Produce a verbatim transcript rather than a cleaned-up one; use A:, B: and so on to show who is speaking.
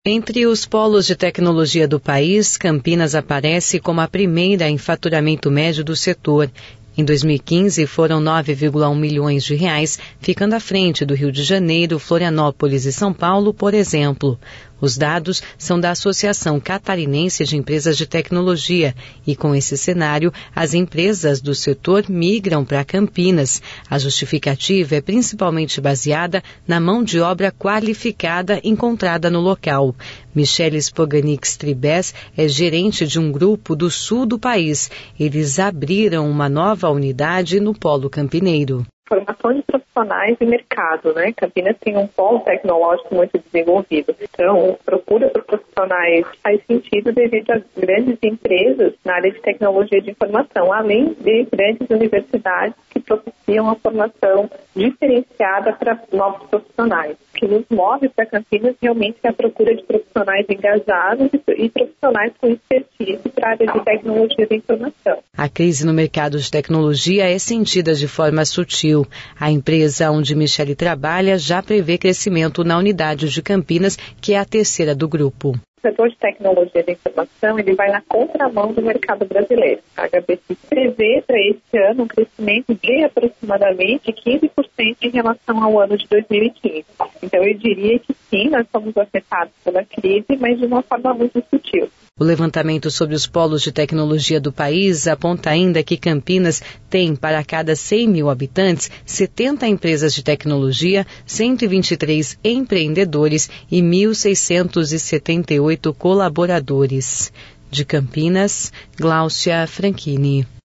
A: Entre os polos de tecnologia do país, Campinas aparece como a primeira em faturamento médio do setor. Em dois mil e quinze, foram nove vírgula um milhões de reais, ficando à frente do Rio de Janeiro, Florianópolis e São Paulo, por exemplo. Os dados são da Associação Catarinense de Empresas de Tecnologia e, com esse cenário, as empresas do setor migram para Campinas. A justificativa é principalmente baseada na mão de obra qualificada encontrada no local. Michele Spoganix Tribes é gerente de um grupo do sul do país. Eles abriram uma nova unidade no Polo Campineiro.
B: Formação de profissionais e mercado, né? Campinas tem um polo tecnológico muito desenvolvido. Então, procura por profissionais faz sentido devido a grandes empresas na área de tecnologia de informação, além de grandes universidades que propiciam a formação diferenciada para novos profissionais. O que nos move para Campinas realmente é a procura de profissionais engajados e profissionais com expertise para a área de tecnologia da informação.
A: A crise no mercado de tecnologia é sentida de forma sutil. A empresa onde Michele trabalha já prevê crescimento na unidade de Campinas, que é a terceira do grupo.
B: O setor de tecnologia da informação ele vai na contramão do mercado brasileiro. A H B C prevê para este ano um crescimento de aproximadamente quinze por cento em relação ao ano de dois mil e quinze. Então eu diria que sim, nós somos afetados pela crise, mas de uma forma muito sutil.
A: O levantamento sobre os polos de tecnologia do país aponta ainda que Campinas tem, para cada cem mil habitantes, setenta empresas de tecnologia, cento e vinte e três empreendedores e mil seiscentos e setenta e oito colaboradores. De Campinas, Gláucia Franchini.